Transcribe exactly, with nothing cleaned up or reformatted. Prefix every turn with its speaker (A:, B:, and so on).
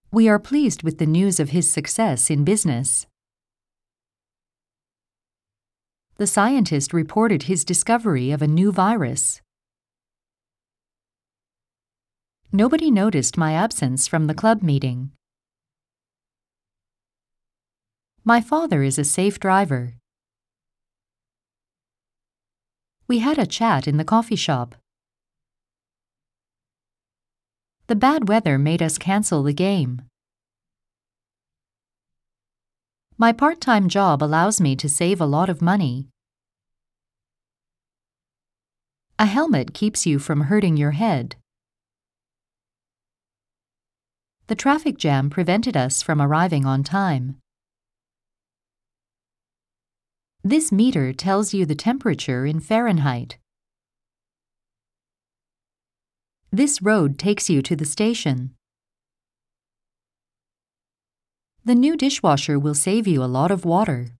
A: We are pleased with the news of his success in business. The scientist reported his discovery of a new virus. Nobody noticed my absence from the club meeting. My father is a safe driver. We had a chat in the coffee shop. The bad weather made us cancel the game. My part-time job allows me to save a lot of money. A helmet keeps you from hurting your head. The traffic jam prevented us from arriving on time. This meter tells you the temperature in Fahrenheit. This road takes you to the station. The new dishwasher will save you a lot of water.